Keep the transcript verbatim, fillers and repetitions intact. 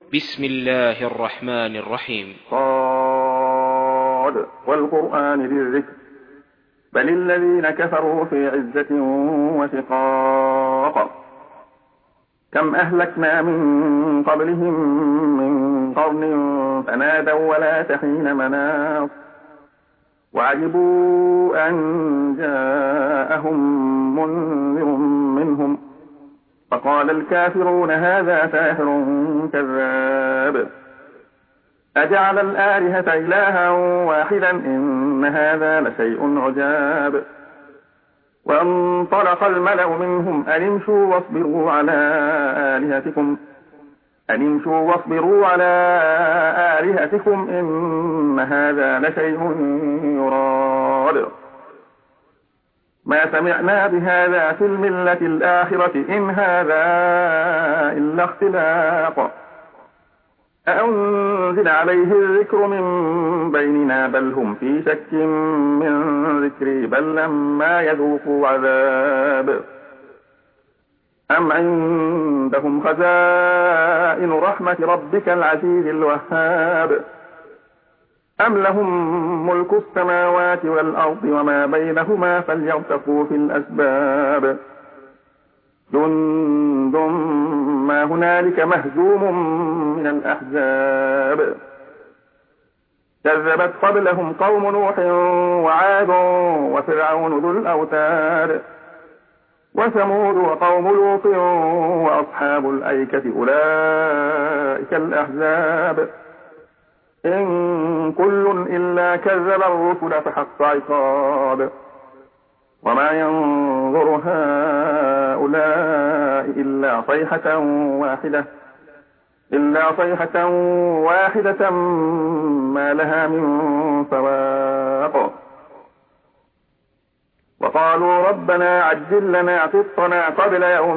بسم الله الرحمن الرحيم. صاد والقرآن ذي الذكر بل الذين كفروا في عزة وشقاق كم أهلكنا من قبلهم من قرن فنادوا ولا تحين مناص وعجبوا أن جاءهم منذر منهم فقال الكافرون هذا ساحر كذاب أجعل الآلهة إلها واحدا إن هذا لشيء عجاب وانطلق الملأ منهم أن امشوا واصبروا على آلهتكم أن امشوا واصبروا على آلهتكم إن هذا لشيء يراد ما سمعنا بهذا في الملة الآخرة إن هذا إلا اختلاق أأنزل عليه الذكر من بيننا بل هم في شك من ذكري بل لما يذوقوا عذاب أم عندهم خزائن رحمة ربك العزيز الوهاب أم لهم ملك السماوات والأرض وما بينهما فليرتقوا في الأسباب جند ما هنالك مهزوم من الأحزاب كذبت قبلهم قوم نوح وعاد وفرعون ذو الأوتاد وثمود وقوم لوط وأصحاب الأيكة أولئك الأحزاب إن كل إلا كذب الرسل فحق عقاب وما ينظر هؤلاء إلا صيحة واحدة إلا صيحة واحدة ما لها من فواق وقالوا ربنا عجل لنا قطنا قبل يوم